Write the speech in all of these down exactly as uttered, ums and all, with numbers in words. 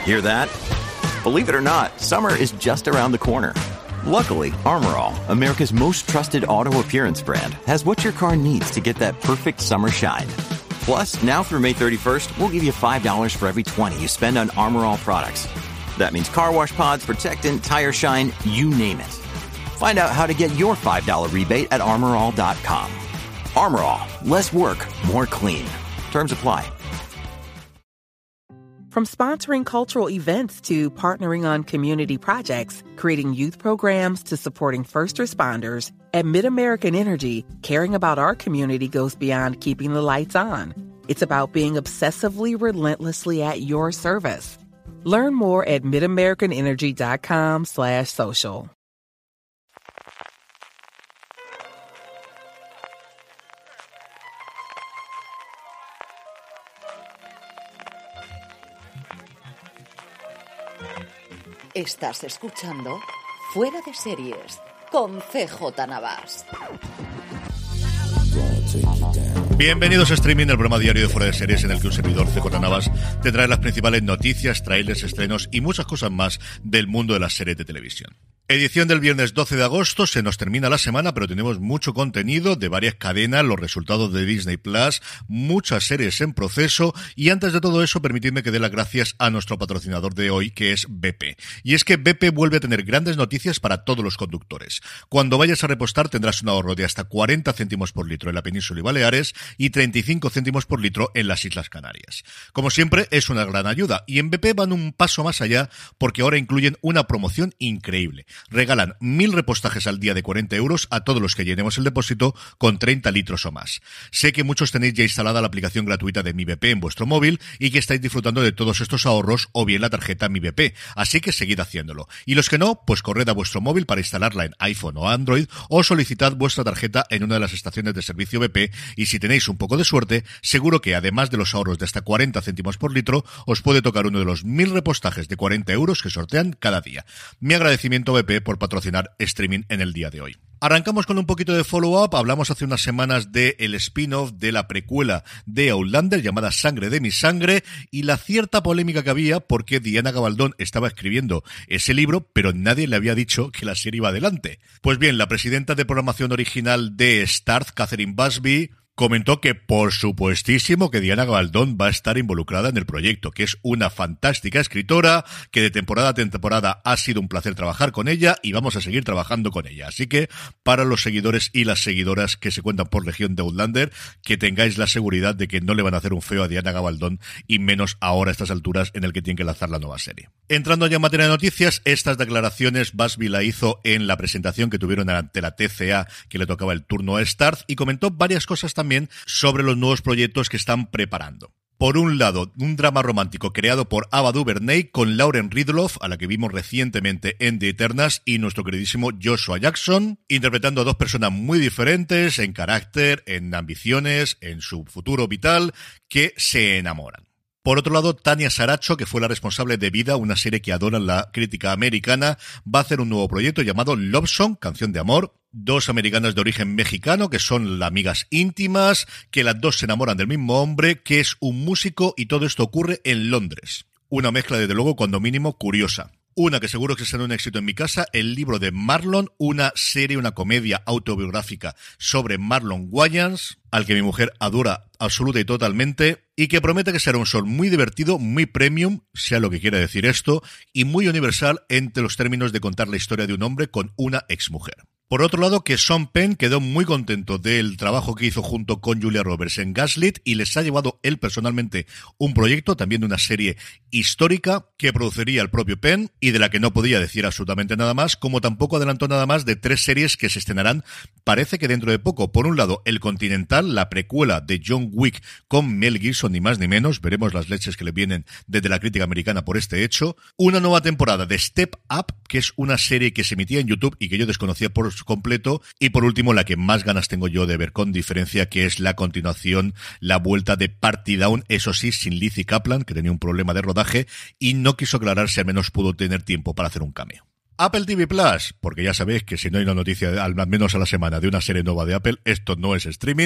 Hear that? Believe it or not, summer is just around the corner. Luckily, Armor All, America's most trusted auto appearance brand, has what your car needs to get that perfect summer shine. Plus, now through May thirty-first, we'll give you five dollars for every twenty you spend on Armor All products. That means car wash pods, protectant, tire shine, you name it. Find out how to get your five dollars rebate at armor all dot com. Armor All, less work, more clean. Terms apply. From sponsoring cultural events to partnering on community projects, creating youth programs to supporting first responders, at MidAmerican Energy, caring about our community goes beyond keeping the lights on. It's about being obsessively relentlessly at your service. Learn more at midamericanenergy.com slash social. Estás escuchando Fuera de Series con C J Navas. Bienvenidos a Streaming, el programa diario de Fuera de Series en el que un servidor, C J Navas, te trae las principales noticias, trailers, estrenos y muchas cosas más del mundo de las series de televisión. Edición del viernes doce de agosto, se nos termina la semana, pero tenemos mucho contenido de varias cadenas, los resultados de Disney Plus, muchas series en proceso, y antes de todo eso, permitidme que dé las gracias a nuestro patrocinador de hoy, que es B P. Y es que B P vuelve a tener grandes noticias para todos los conductores. Cuando vayas a repostar tendrás un ahorro de hasta cuarenta céntimos por litro en la península y Baleares y treinta y cinco céntimos por litro en las Islas Canarias. Como siempre, es una gran ayuda, y en B P van un paso más allá porque ahora incluyen una promoción increíble. Regalan mil repostajes al día de cuarenta euros a todos los que llenemos el depósito con treinta litros o más. Sé que muchos tenéis ya instalada la aplicación gratuita de Mi B P en vuestro móvil y que estáis disfrutando de todos estos ahorros o bien la tarjeta Mi B P, así que seguid haciéndolo. Y los que no, pues corred a vuestro móvil para instalarla en iPhone o Android o solicitad vuestra tarjeta en una de las estaciones de servicio B P, y si tenéis un poco de suerte, seguro que además de los ahorros de hasta cuarenta céntimos por litro, os puede tocar uno de los mil repostajes de cuarenta euros que sortean cada día. Mi agradecimiento a B P por patrocinar Streaming en el día de hoy. Arrancamos con un poquito de follow-up. Hablamos hace unas semanas del spin-off de la precuela de Outlander llamada Sangre de mi sangre y la cierta polémica que había porque Diana Gabaldón estaba escribiendo ese libro, pero nadie le había dicho que la serie iba adelante. Pues bien, la presidenta de programación original de Starz, Catherine Busby, comentó que por supuestísimo que Diana Gabaldón va a estar involucrada en el proyecto, que es una fantástica escritora, que de temporada a temporada ha sido un placer trabajar con ella y vamos a seguir trabajando con ella. Así que para los seguidores y las seguidoras que se cuentan por Legión de Outlander, que tengáis la seguridad de que no le van a hacer un feo a Diana Gabaldón, y menos ahora a estas alturas en el que tienen que lanzar la nueva serie. Entrando ya en materia de noticias, estas declaraciones Busby la hizo en la presentación que tuvieron ante la T C A, que le tocaba el turno a Starz, y comentó varias cosas también sobre los nuevos proyectos que están preparando. Por un lado, un drama romántico creado por Ava DuVernay con Lauren Ridloff, a la que vimos recientemente en The Eternals, y nuestro queridísimo Joshua Jackson, interpretando a dos personas muy diferentes en carácter, en ambiciones, en su futuro vital, que se enamoran. Por otro lado, Tania Saracho, que fue la responsable de Vida, una serie que adora la crítica americana, va a hacer un nuevo proyecto llamado Love Song, canción de amor. Dos americanas de origen mexicano, que son amigas íntimas, que las dos se enamoran del mismo hombre, que es un músico, y todo esto ocurre en Londres. Una mezcla, desde luego, cuando mínimo, curiosa. Una que seguro que será un éxito en mi casa, el libro de Marlon, una serie, una comedia autobiográfica sobre Marlon Wayans, al que mi mujer adora absoluta y totalmente, y que promete que será un show muy divertido, muy premium, sea lo que quiera decir esto, y muy universal entre los términos de contar la historia de un hombre con una exmujer. Por otro lado, que Sean Penn quedó muy contento del trabajo que hizo junto con Julia Roberts en Gaslit y les ha llevado él personalmente un proyecto, también de una serie histórica que produciría el propio Penn y de la que no podía decir absolutamente nada más, como tampoco adelantó nada más de tres series que se estrenarán, parece que dentro de poco. Por un lado, El Continental, la precuela de John Wick con Mel Gibson, ni más ni menos, veremos las leches que le vienen desde la crítica americana por este hecho. Una nueva temporada de Step Up, que es una serie que se emitía en YouTube y que yo desconocía por completo, y por último la que más ganas tengo yo de ver con diferencia, que es la continuación, la vuelta de Party Down, eso sí, sin Lizzie Kaplan, que tenía un problema de rodaje y no quiso aclarar si al menos pudo tener tiempo para hacer un cameo. Apple T V Plus, porque ya sabéis que si no hay una noticia al menos a la semana de una serie nueva de Apple, esto no es streaming.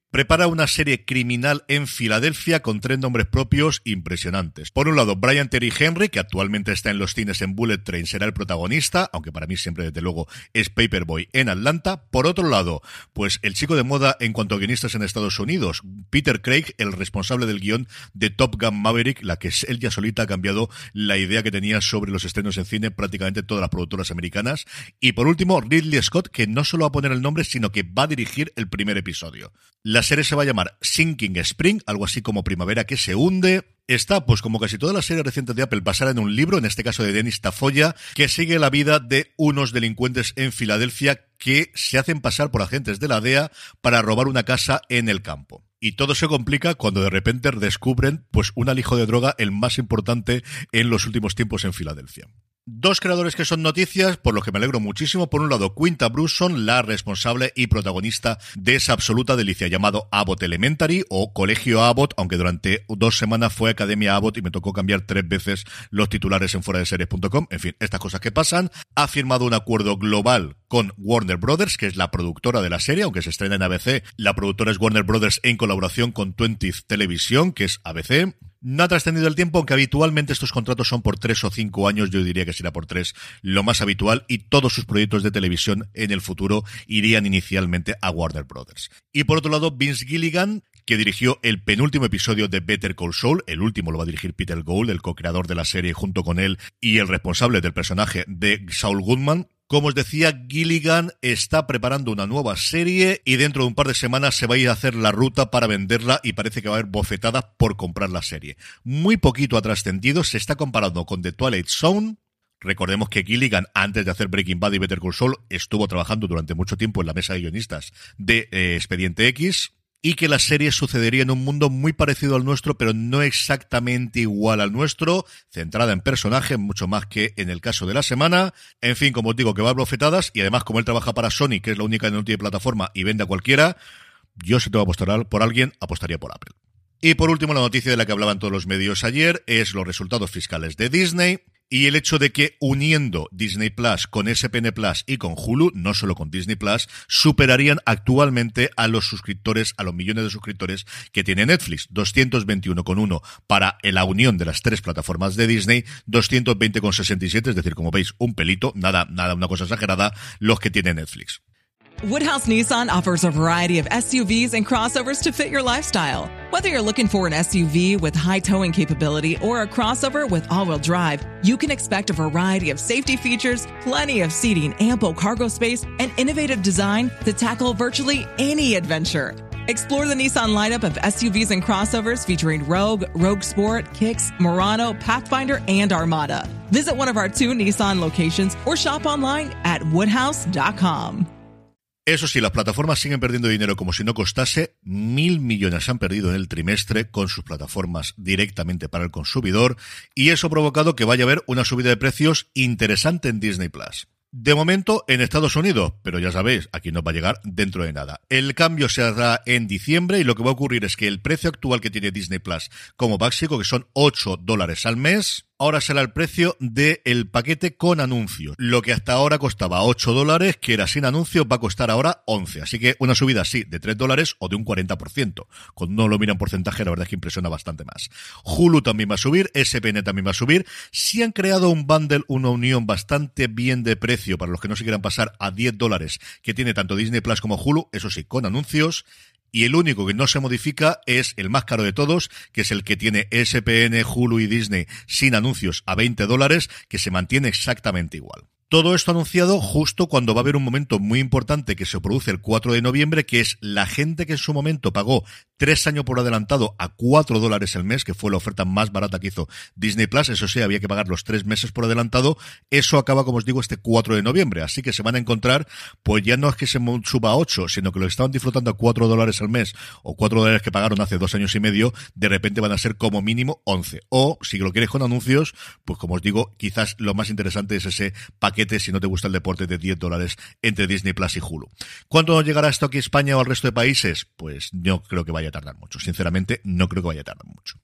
prepara una serie criminal en Filadelfia con tres nombres propios impresionantes. Por un lado, Brian Terry Henry, que actualmente está en los cines en Bullet Train, será el protagonista, aunque para mí siempre, desde luego, es Paperboy en Atlanta. Por otro lado, pues el chico de moda en cuanto a guionistas en Estados Unidos, Peter Craig, el responsable del guión de Top Gun Maverick, la que él ya solita ha cambiado la idea que tenía sobre los estrenos en cine prácticamente todas las productoras americanas. Y por último, Ridley Scott, que no solo va a poner el nombre, sino que va a dirigir el primer episodio. La serie se va a llamar Sinking Spring, algo así como primavera que se hunde. Está, pues como casi todas las series recientes de Apple, basada en un libro, en este caso de Dennis Tafoya, que sigue la vida de unos delincuentes en Filadelfia que se hacen pasar por agentes de la D E A para robar una casa en el campo. Y todo se complica cuando de repente descubren pues un alijo de droga, el más importante en los últimos tiempos en Filadelfia. Dos creadores que son noticias, por lo que me alegro muchísimo. Por un lado, Quinta Brunson, la responsable y protagonista de esa absoluta delicia llamado Abbott Elementary o Colegio Abbott, aunque durante dos semanas fue Academia Abbott y me tocó cambiar tres veces los titulares en fuera de series punto com. En fin, estas cosas que pasan. Ha firmado un acuerdo global con Warner Brothers, que es la productora de la serie, aunque se estrena en A B C. La productora es Warner Brothers en colaboración con twentieth Televisión, que es A B C. No ha trascendido el tiempo, aunque habitualmente estos contratos son por tres o cinco años, yo diría que será por tres lo más habitual, y todos sus proyectos de televisión en el futuro irían inicialmente a Warner Brothers. Y por otro lado, Vince Gilligan, que dirigió el penúltimo episodio de Better Call Saul, el último lo va a dirigir Peter Gould, el co-creador de la serie junto con él y el responsable del personaje de Saul Goodman. Como os decía, Gilligan está preparando una nueva serie y dentro de un par de semanas se va a ir a hacer la ruta para venderla y parece que va a haber bofetadas por comprar la serie. Muy poquito ha trascendido, se está comparando con The Twilight Zone. Recordemos que Gilligan, antes de hacer Breaking Bad y Better Call Saul, estuvo trabajando durante mucho tiempo en la mesa de guionistas de eh, Expediente X. Y que la serie sucedería en un mundo muy parecido al nuestro, pero no exactamente igual al nuestro, centrada en personajes, mucho más que en el caso de la semana. En fin, como os digo, que va a bofetadas, y además como él trabaja para Sony, que es la única que no tiene plataforma y vende a cualquiera, yo si tengo que apostar por alguien, apostaría por Apple. Y por último, la noticia de la que hablaban todos los medios ayer es los resultados fiscales de Disney. Y el hecho de que uniendo Disney Plus con S P N Plus y con Hulu, no solo con Disney Plus, superarían actualmente a los suscriptores, a los millones de suscriptores que tiene Netflix. doscientos veintiuno coma uno para la unión de las tres plataformas de Disney, doscientos veinte coma sesenta y siete, es decir, como veis, un pelito, nada, nada, una cosa exagerada, los que tiene Netflix. Woodhouse Nissan offers a variety of S U Vs and crossovers to fit your lifestyle. Whether you're looking for an S U V with high towing capability or a crossover with all-wheel drive, you can expect a variety of safety features, plenty of seating, ample cargo space, and innovative design to tackle virtually any adventure. Explore the Nissan lineup of S U Vs and crossovers featuring Rogue, Rogue Sport, Kicks, Murano, Pathfinder, and Armada. Visit one of our two Nissan locations or shop online at woodhouse dot com. Eso sí, las plataformas siguen perdiendo dinero como si no costase. Mil millones han perdido en el trimestre con sus plataformas directamente para el consumidor, y eso ha provocado que vaya a haber una subida de precios interesante en Disney Plus. De momento en Estados Unidos, pero ya sabéis, aquí no va a llegar dentro de nada. El cambio se hará en diciembre y lo que va a ocurrir es que el precio actual que tiene Disney Plus como básico, que son ocho dólares al mes, ahora será el precio del paquete con anuncios. Lo que hasta ahora costaba ocho dólares, que era sin anuncios, va a costar ahora once. Así que una subida así de tres dólares o de un cuarenta por ciento. Cuando uno lo mira en porcentaje, la verdad es que impresiona bastante más. Hulu también va a subir, S P N también va a subir. Si han creado un bundle, una unión bastante bien de precio para los que no se quieran pasar a diez dólares, que tiene tanto Disney Plus como Hulu, eso sí, con anuncios. Y el único que no se modifica es el más caro de todos, que es el que tiene S P N, Hulu y Disney sin anuncios a veinte dólares, que se mantiene exactamente igual. Todo esto anunciado justo cuando va a haber un momento muy importante que se produce el cuatro de noviembre, que es la gente que en su momento pagó tres años por adelantado a cuatro dólares el mes, que fue la oferta más barata que hizo Disney Plus. Eso sí, había que pagar los tres meses por adelantado. Eso acaba, como os digo, este cuatro de noviembre. Así que se van a encontrar, pues ya no es que se suba a ocho, sino que lo que estaban disfrutando a cuatro dólares al mes, o cuatro dólares que pagaron hace dos años y medio, de repente van a ser como mínimo once. O, si lo quieres con anuncios, pues como os digo, quizás lo más interesante es ese paquete, si no te gusta el deporte, de diez dólares entre Disney Plus y Hulu. ¿Cuánto nos llegará esto aquí a España o al resto de países? Pues no creo que vaya a tardar mucho. Sinceramente, no creo que vaya a tardar mucho.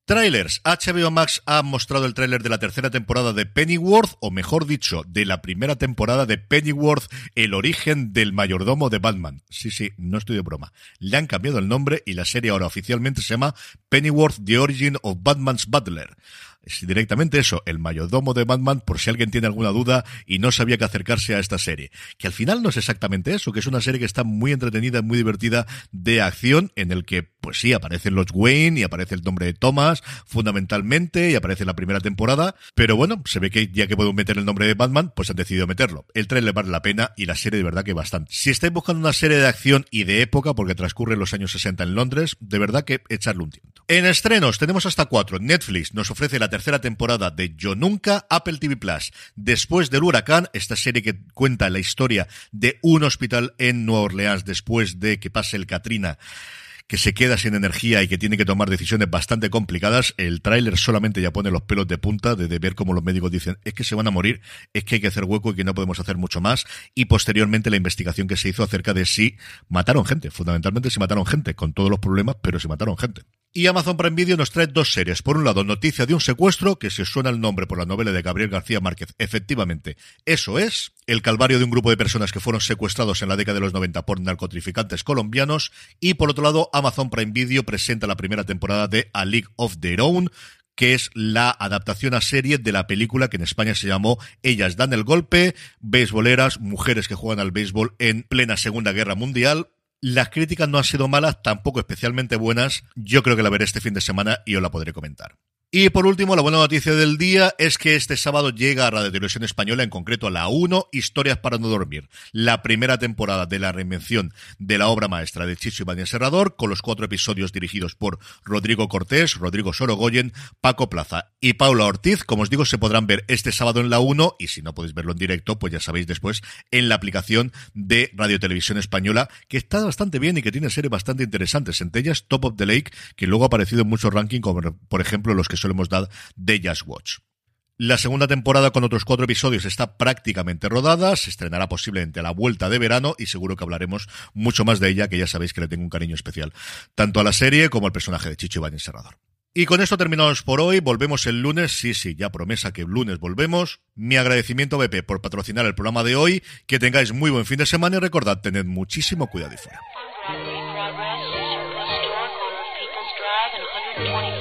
Trailers. H B O Max ha mostrado el tráiler de la tercera temporada de Pennyworth, o mejor dicho, de la primera temporada de Pennyworth, el origen del mayordomo de Batman. Sí, sí, no estoy de broma. Le han cambiado el nombre y la serie ahora oficialmente se llama Pennyworth, The Origin of Batman's Butler. Es directamente eso, el mayordomo de Batman, por si alguien tiene alguna duda y no sabía que acercarse a esta serie. Que al final no es exactamente eso, que es una serie que está muy entretenida, muy divertida, de acción, en el que, pues sí, aparecen los Wayne y aparece el nombre de Thomas, fundamentalmente, y aparece en la primera temporada, pero bueno, se ve que ya que puedo meter el nombre de Batman, pues han decidido meterlo. El trailer vale la pena y la serie de verdad que bastante. Si estáis buscando una serie de acción y de época, porque transcurre en los años sesenta en Londres, de verdad que echarle un tiento. En estrenos tenemos hasta cuatro. Netflix nos ofrece la tercera temporada de Yo Nunca. Apple T V Plus, Después del huracán, esta serie que cuenta la historia de un hospital en Nueva Orleans después de que pase el Katrina, que se queda sin energía y que tiene que tomar decisiones bastante complicadas. El tráiler solamente ya pone los pelos de punta de, de ver cómo los médicos dicen es que se van a morir, es que hay que hacer hueco y que no podemos hacer mucho más, y posteriormente la investigación que se hizo acerca de si mataron gente, fundamentalmente si mataron gente, con todos los problemas, pero si mataron gente. Y Amazon Prime Video nos trae dos series. Por un lado, Noticia de un secuestro, que si os suena el nombre por la novela de Gabriel García Márquez, efectivamente, eso es. El calvario de un grupo de personas que fueron secuestrados en la década de los noventa por narcotraficantes colombianos. Y por otro lado, Amazon Prime Video presenta la primera temporada de A League of Their Own, que es la adaptación a serie de la película que en España se llamó Ellas dan el golpe, beisboleras, mujeres que juegan al béisbol en plena Segunda Guerra Mundial. Las críticas no han sido malas, tampoco especialmente buenas. Yo creo que la veré este fin de semana y os la podré comentar. Y por último, la buena noticia del día es que este sábado llega a Radio Televisión Española, en concreto a la uno, Historias para no dormir, la primera temporada de la reinvención de la obra maestra de Chicho Ibáñez Serrador, con los cuatro episodios dirigidos por Rodrigo Cortés, Rodrigo Sorogoyen, Paco Plaza y Paula Ortiz. Como os digo, se podrán ver este sábado en la uno, y si no podéis verlo en directo, pues ya sabéis después en la aplicación de Radio Televisión Española, que está bastante bien y que tiene series bastante interesantes, entre ellas Top of the Lake, que luego ha aparecido en muchos rankings, como por ejemplo los que solemos dar de Just Watch. La segunda temporada, con otros cuatro episodios, está prácticamente rodada, se estrenará posiblemente a la vuelta de verano y seguro que hablaremos mucho más de ella, que ya sabéis que le tengo un cariño especial, tanto a la serie como al personaje de Chicho Ibáñez Serrador. Y con esto terminamos por hoy, volvemos el lunes, sí, sí, ya promesa que el lunes volvemos. Mi agradecimiento a B P por patrocinar el programa de hoy, que tengáis muy buen fin de semana y recordad, tened muchísimo cuidado y fuera.